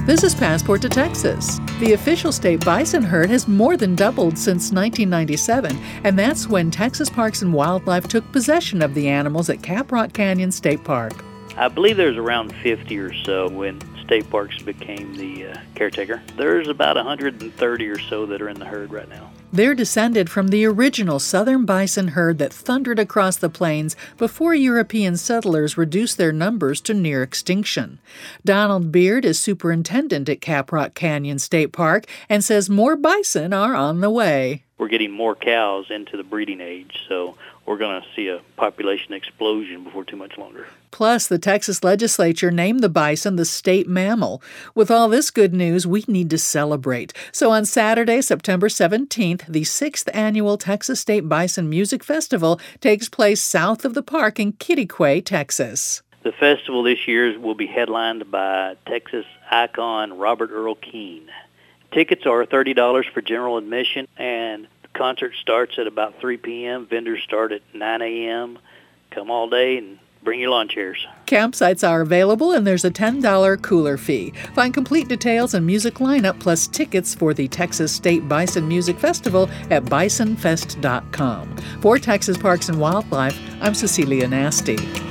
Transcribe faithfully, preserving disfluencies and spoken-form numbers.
This is Passport to Texas. The official state bison herd has more than doubled since nineteen ninety-seven, and that's when Texas Parks and Wildlife took possession of the animals at Caprock Canyon State Park. I believe there's around fifty or so when State Parks became the uh, caretaker. There's about one hundred thirty or so that are in the herd right now. They're descended from the original southern bison herd that thundered across the plains before European settlers reduced their numbers to near extinction. Donald Beard is superintendent at Caprock Canyon State Park and says more bison are on the way. We're getting more cows into the breeding age, so we're going to see a population explosion before too much longer. Plus, the Texas legislature named the bison the state mammal. With all this good news, we need to celebrate. So on Saturday, September seventeenth, the sixth annual Texas State Bison Music Festival takes place south of the park in Kittiquay, Texas. The festival this year will be headlined by Texas icon Robert Earl Keen. Tickets are thirty dollars for general admission, and the concert starts at about three p.m. Vendors start at nine a.m. Come all day and bring your lawn chairs. Campsites are available, and there's a ten dollars cooler fee. Find complete details and music lineup plus tickets for the Texas State Bison Music Festival at bison fest dot com. For Texas Parks and Wildlife, I'm Cecilia Nasty.